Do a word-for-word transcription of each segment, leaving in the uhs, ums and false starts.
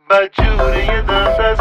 بدجوری دست از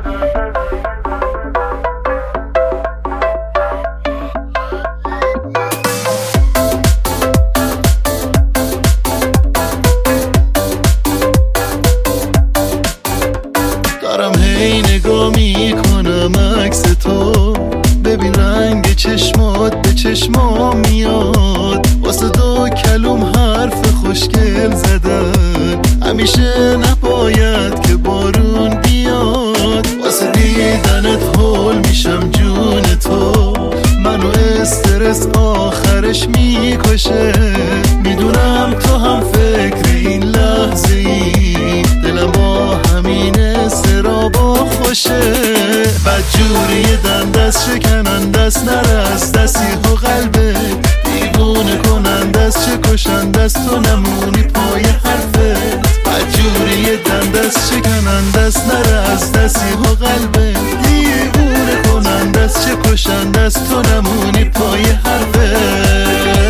دارم هی نگاه میکنم عکس تو، ببین رنگ چشمات به چشمام میاد، واسه دو کلوم حرف خوشگل زدن، همیشه نباید که بارون بیاد، واسه دیدنت هول میشم جون تو، منو استرس آخرش میکشه، میدونم تو هم فکر این لحظه ای، دلم با همین استرابا خوشه، بدجوری دندست شکنندست نرست دستی و قلبه دیوونه کنندست چه کشندست تو نمونی پای حرفت، بدجوری دندست شکنندست نرست دستی و قلبه دیوونه کنندست چه کشندست تو نمونی پای حرفت.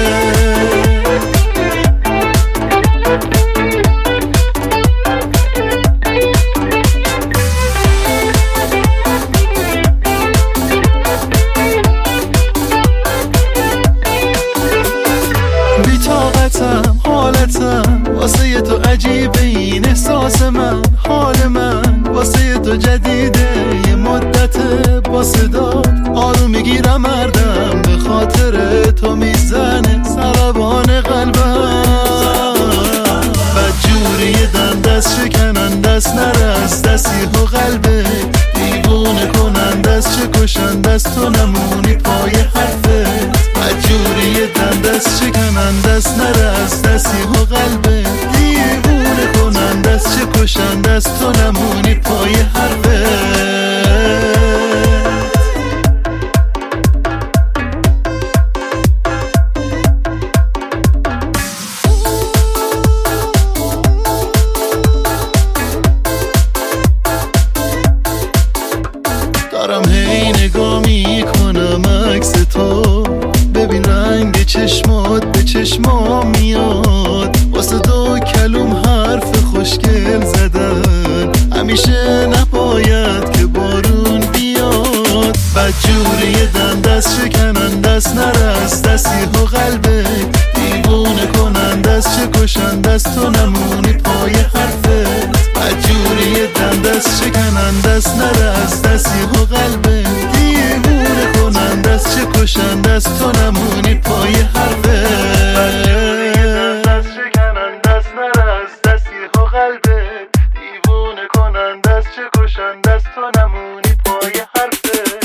بی‌طاقتم حالتم واسه ی تو عجیبه، این احساس من حال من واسه ی تو جدیده، یه مدته با صدات آروم میگیرم مردم، به خاطر تو میزنه سربان قلبم، بدجوری دندست شکنندست نرست دستی و قلبه دیوونه کنندست چه کشندست تو نمونی پای حرفت، بدجوری دندست شکنندست نرست دستی و قلبه دیوونه کنندست چه کشندست تو نمونی پای حرفت. دارم هی نگاه میکنم عکس تو، ببین رنگ چشمات به چشمام میاد، واسه دو کلوم حرف خوشگل زدن، همیشه نباید که بارون بیاد، بدجوری دندست شکنندست نرست دستی و قلبه دیوونه کنندست چه کشندست تو نمونی پای حرفت، بدجوری دندست شکنندست نرست دستی و قلبه دیوونه کنندست چه کشندست تو نمونی پای حرفت، دست شکنندست نرست دستی و قلبه دیوونه کنندست چه کشندست تو نمونی پای حرفت.